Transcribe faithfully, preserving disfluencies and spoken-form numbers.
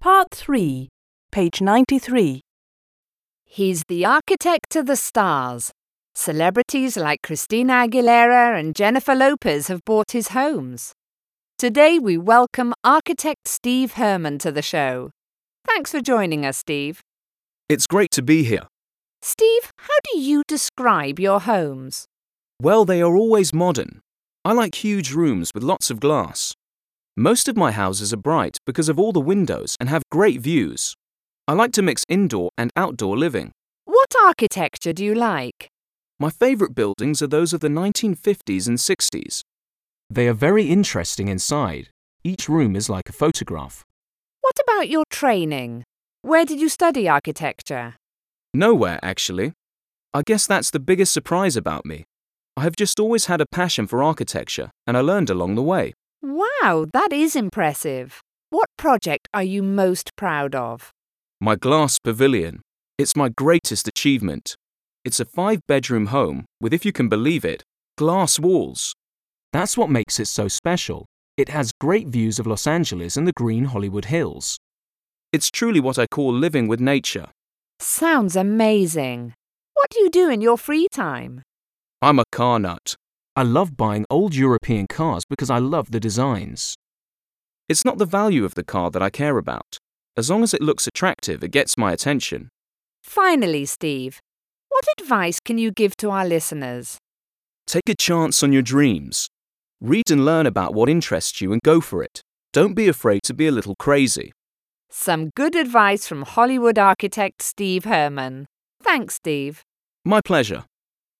Part three, page ninety-three. He's the architect to the stars. Celebrities like Christina Aguilera and Jennifer Lopez have bought his homes. Today we welcome architect Steve Herman to the show. Thanks for joining us, Steve. It's great to be here. Steve, how do you describe your homes? Well, they are always modern. I like huge rooms with lots of glass. Most of my houses are bright because of all the windows and have great views. I like to mix indoor and outdoor living. What architecture do you like? My favourite buildings are those of the nineteen fifties and sixties. They are very interesting inside. Each room is like a photograph. What about your training? Where did you study architecture? Nowhere, actually. I guess that's the biggest surprise about me. I have just always had a passion for architecture, and I learned along the way. Wow, that is impressive. What project are you most proud of? My glass pavilion. It's my greatest achievement. It's a five-bedroom home with, if you can believe it, glass walls. That's what makes it so special. It has great views of Los Angeles and the green Hollywood Hills. It's truly what I call living with nature. Sounds amazing. What do you do in your free time? I'm a car nut. I love buying old European cars because I love the designs. It's not the value of the car that I care about. As long as it looks attractive, it gets my attention. Finally, Steve, what advice can you give to our listeners? Take a chance on your dreams. Read and learn about what interests you and go for it. Don't be afraid to be a little crazy. Some good advice from Hollywood architect Steve Herman. Thanks, Steve. My pleasure.